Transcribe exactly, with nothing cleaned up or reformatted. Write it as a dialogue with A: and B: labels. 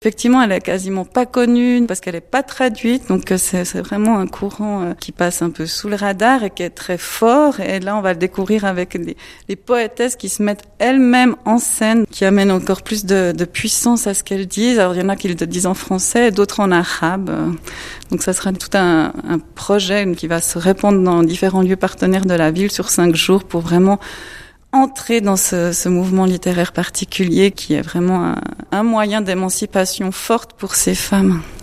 A: Effectivement, elle est quasiment pas connue parce qu'elle est pas traduite, donc c'est, c'est vraiment un courant qui passe un peu sous le radar et qui est très fort. Et là, on va le découvrir avec les, les poétesses qui se mettent elles-mêmes en scène, qui amènent encore plus de, de puissance à ce qu'elles disent. Alors, il y en a qui le disent en français, d'autres en arabe. Donc, ça sera tout un, un projet qui va se répandre dans différents lieux partenaires de la ville sur cinq jours pour vraiment entrer dans ce, ce mouvement littéraire particulier qui est vraiment un, un moyen d'émancipation forte pour ces femmes.